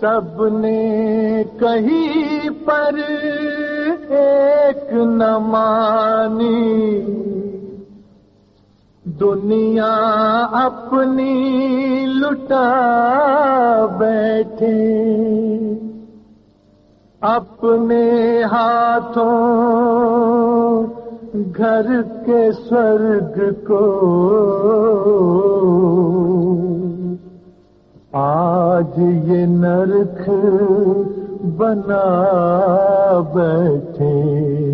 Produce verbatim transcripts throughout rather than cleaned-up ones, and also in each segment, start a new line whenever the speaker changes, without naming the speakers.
सबने कहीं पर एक न मानी, दुनिया अपनी लुटा बैठे। अपने हाथों घर के स्वर्ग को आज ये नरक बना बैठे।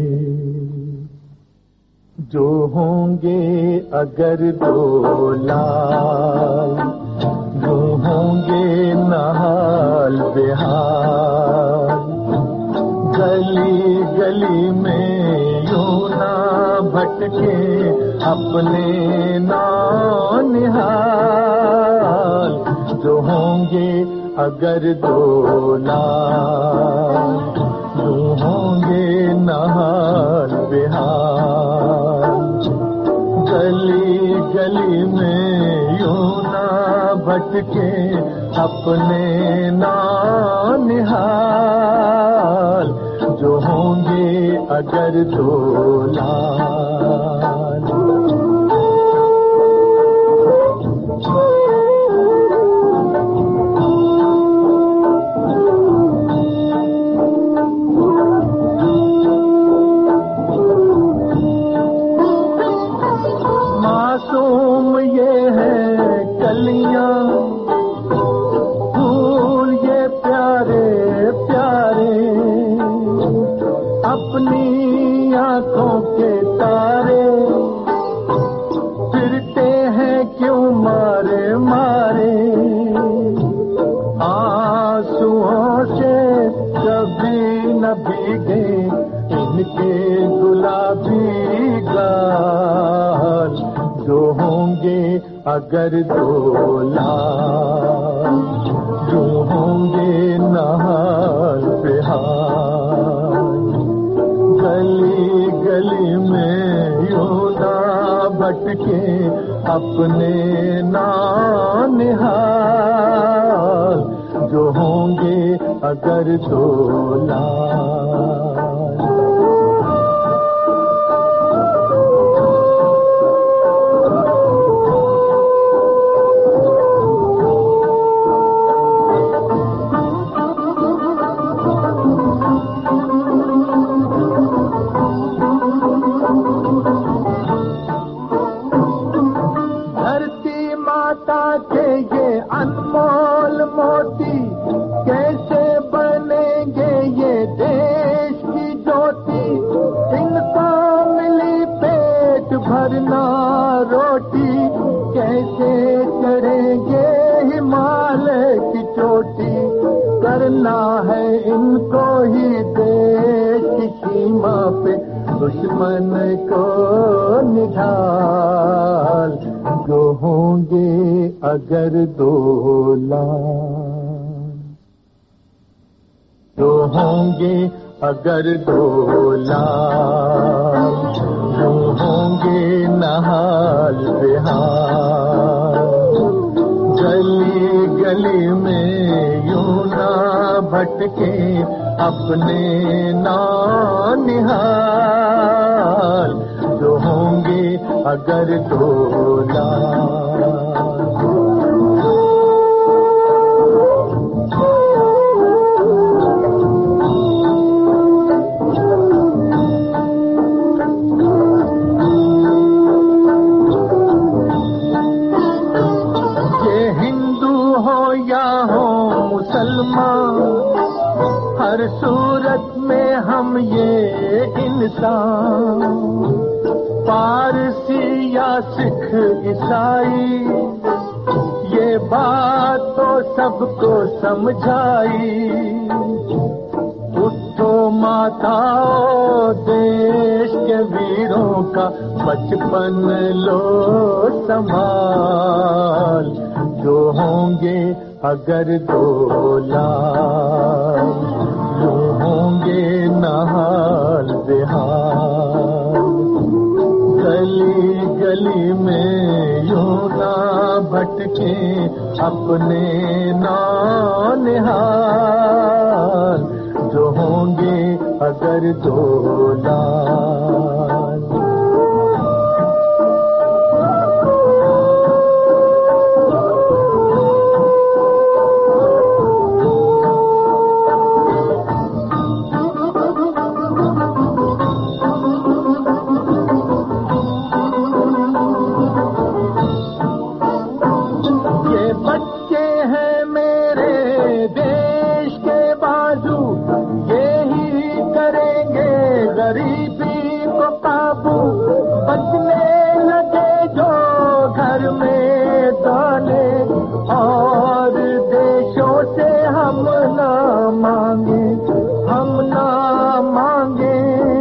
जो होंगे अगर दो लाल, जो होंगे नहाल बेहाल। गली गली में यूं ना भटके अपने नौनिहाल। जो होंगे अगर दो लाल, जो होंगे नहाल बेहाल। गली गली में यूं ना भटके अपने नौनिहाल। जो होंगे अगर दो लाल। मासूम ये है कलियां, फूल ये प्यारे प्यारे। अपनी आंखों के तारे फिरते हैं क्यों मारे मारे। आंसुओं से कभी न भीगे इनके गुलाबी गाल। जो होंगे अगर दो लाल, जो होंगे नहाल बेहाल। गली गली में यूं ना भटके अपने नौनिहाल। जो होंगे अगर दो लाल। के ये अनमोल मोती कैसे बनेंगे ये देश की ज्योति। इनको मिली पेट भरना रोटी, कैसे चढ़ेंगे हिमालय की चोटी। करना है इनको ही देश की सीमा पे दुश्मन को निढाल। जो होंगे अगर दो लाल, जो होंगे अगर दो लाल। जो होंगे नहाल बेहाल। गली गली में यूं ना भटके अपने नौनिहाल। जो होंगे अगर दो लाल। ये हिंदू हो या हो मुसलमान, हर सूरत में हम ये इंसान। पारसी या सिख ईसाई ये बात तो सबको समझाई। उठो माताओं देश के वीरों का बचपन लो संभाल। जो होंगे अगर दो लाल। जो होंगे नहाल बेहाल। गली गली में यूं ना भटके अपने नौनिहाल। अगर दो लाल। ये बच्चे हैं मेरे देश के बाजू, यही करेंगे गरीबी को काबू। बचने लगे जो घर में दाने, और देशों से हम ना मांगे, हम ना मांगे,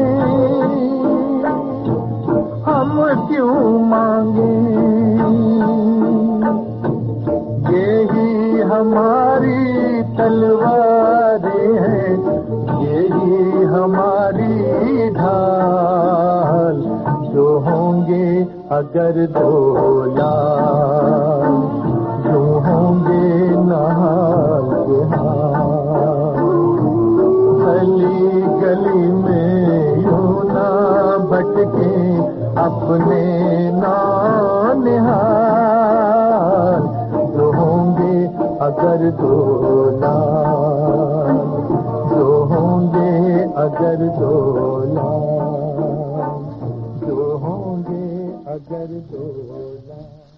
हम क्यों मांगे। यही हमारी तलवारें हैं, यही हमारी ढाल, जो होंगे अगर दो लाल, जो होंगे नहाल के हाल। गली गली में यूं ना भटके अपने नानिहाल, जो होंगे अगर दो लाल, जो होंगे अगर दो लाल, जो होंगे अगर दो लाल।